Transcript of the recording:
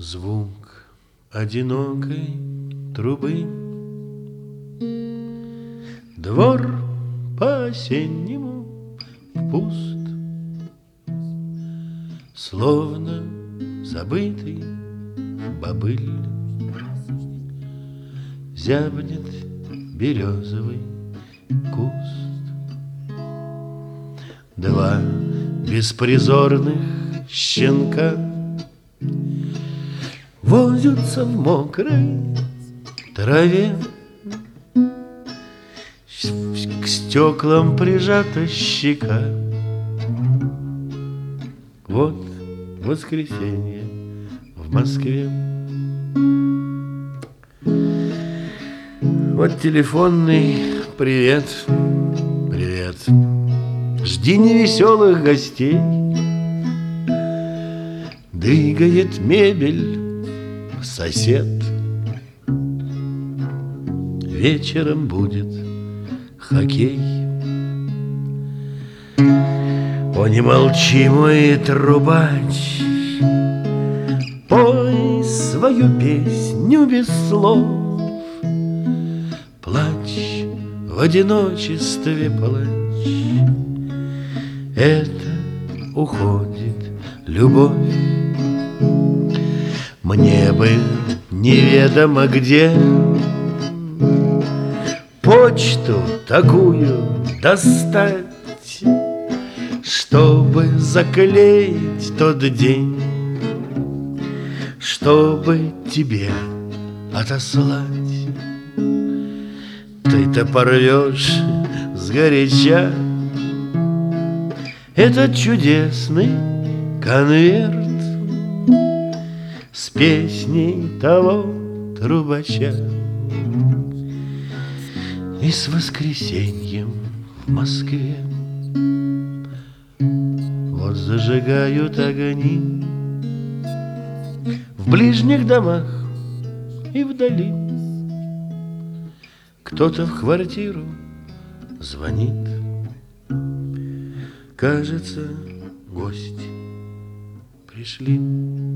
Звук одинокой трубы. Двор по-осеннему пуст, словно забытый бобыль. Зябнет березовый куст. Два беспризорных щенка возятся в мокрой траве. К стеклам прижата щека. Вот воскресенье в Москве. Вот телефонный привет, привет. Жди невеселых гостей. Двигает мебель сосед. Вечером будет хоккей. О, не молчи, мой трубач, пой свою песню без слов. Плачь в одиночестве, плачь. Это уходит любовь. Мне бы неведомо где почту такую достать, чтобы заклеить тот день, чтобы тебе отослать. Ты-то порвешь сгоряча этот чудесный конверт с песней того трубача и с воскресеньем в Москве. Вот зажигают огни в ближних домах и вдали. Кто-то в квартиру звонит. Кажется, гости пришли.